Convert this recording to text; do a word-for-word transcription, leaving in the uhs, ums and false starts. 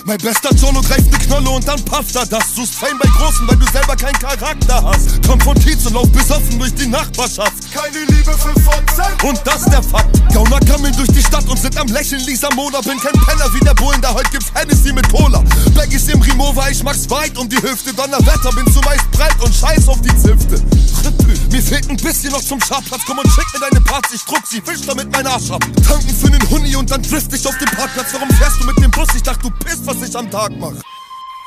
Mein bester Jolo greift ne Knolle und dann pafft er das. Suchst Fame bei Großen, weil du selber keinen Charakter hast. Komm von Kiez und lauf besoffen durch die Nachbarschaft. Keine Liebe für Fotzen. Und das der Fakt. Gauner kammeln durch die Stadt und sind am Lächeln. Lisa Mona, bin kein Penner wie der Bullen, da heute gibt's Hennessy mit Cola. Baggies im Remover, ich mach's weit um die Hüfte. Donnerwetter, bin zumeist breit und scheiß auf die Zifte. Mir fehlt ein bisschen noch zum Scharplatz. Komm und schick mir deine Parts, ich druck sie, wisch damit mein Arsch ab. Tanken für nen Huni und dann drift ich auf den Parkplatz. Warum fährst du mit dem Bus? Ich dachte, du pisst, was ich am Tag mach.